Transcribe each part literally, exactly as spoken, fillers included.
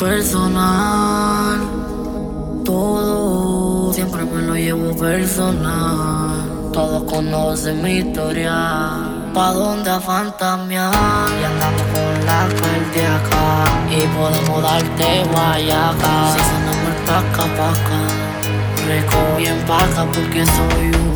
personal. Todo siempre me lo llevo personal. Todos conocen mi historia. Pa' dónde a fantasmear. Y andamos con la cardíaca. Y podemos darte guayaca. Si sonamos el paca paca. Rico bien paca porque soy un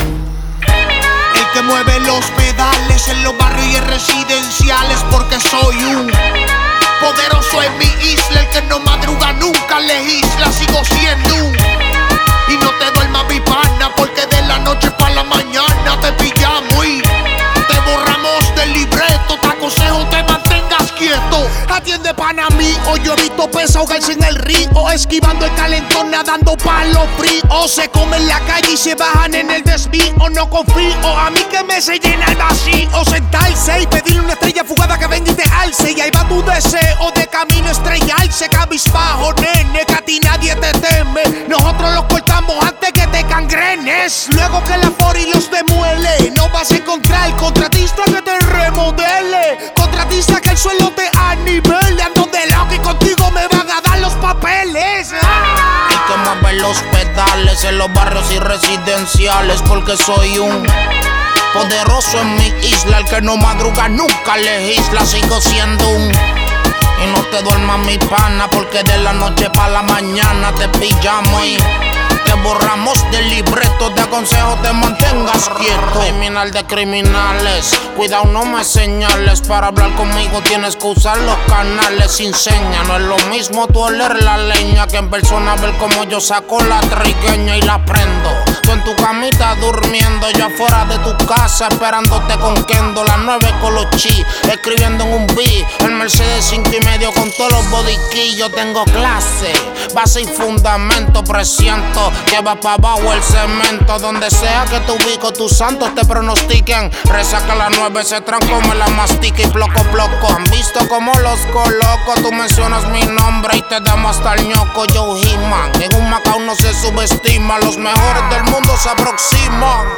el que mueve los pedales en los barrios y en residenciales, porque soy un poderoso en mi isla. El que no madruga nunca legisla. Sigo siendo un y no te duermas mi pana, porque de la noche pa' la mañana te pillamos y te borramos del libreto. Te aconsejo te mantengas quieto. Atiende pana mío, yo he visto peces ahogarse en el río, esquivando el calentón, nadando pa' los fríos. Se comen la calle y se bajan en el desvío. No confío, a mí que me se llena el vacío. Sentarse y pedirle una estrella fugada que venga y te alce. Y ahí va tu deseo de camino estrellarse. Cabizbajo, nene, que a ti nadie te teme. Nosotros los cortamos antes que te cangrenes. Luego que la pori los demuele, no vas a encontrar contratista que te remodele. Contratista que el suelo te anivele. Ando de loco y contigo me van a dar los papeles. ¡Ah! Hay que mover los pedales en los barrios y residenciales, porque soy un poderoso en mi isla. El que no madruga nunca legisla. Sigo siendo un y no te duermas mi pana, porque de la noche pa' la mañana te pillamos y te borramos del libreto. Te aconsejo te mantengas quieto. Criminal de criminales, cuidado no me señales. Para hablar conmigo tienes que usar los canales sin seña. No es lo mismo tú oler la leña que en persona ver como yo saco la trigueña y la prendo. Tú en tu camita durmiendo, yo afuera de tu casa esperándote con Kendo. Las nueve con los chi, escribiendo en un beat. El Mercedes cinco y medio con todos los bodyquillos. Tengo clase, base y fundamento. Presiento que va pa' abajo el cemento. Donde sea que te ubico, tus santos te pronostiquen. Resaca las nueve, se tranco, me la mastica y ploco ploco. Han visto como los coloco. Tú mencionas mi nombre y te damos hasta el ñoco. Joe He-Man, en un Macao no se subestima. Los mejores del mundo se aproximan.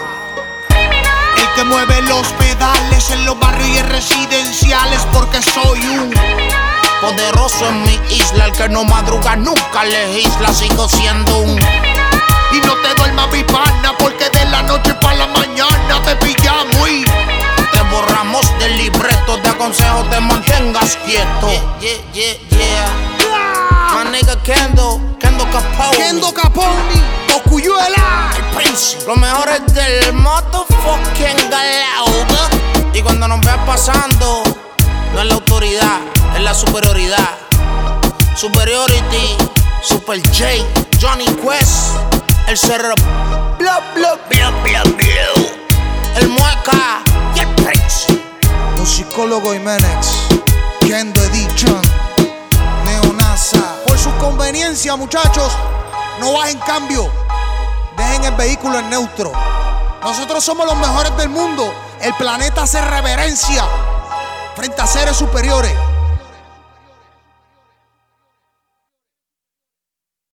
El que mueve los pedales en los barrios y en residenciales, porque soy un poderoso en mi isla. El que no madruga nunca legisla. Sigo siendo un y no te duermas mi pana, porque de la noche pa' la mañana te pillamos y te borramos del libreto. Te aconsejo te mantengas quieto. Yeah, yeah, yeah, yeah. My nigga Kendo, Kendo Capone, Kendo Capone, Ocuyuela, el Prince. Los mejores del motherfucking galauga. Y cuando nos veas pasando, no es la autoridad, es la superioridad. Superiority, Super J, Johnny Quest, el Cerro, bla bla bla bla bla, el Mueca y el Prince. Musicólogo Jiménez, Kendo Edition, Neonasa. Por su conveniencia, muchachos, no bajen cambio, dejen el vehículo en neutro. Nosotros somos los mejores del mundo. El planeta hace reverencia frente a seres superiores.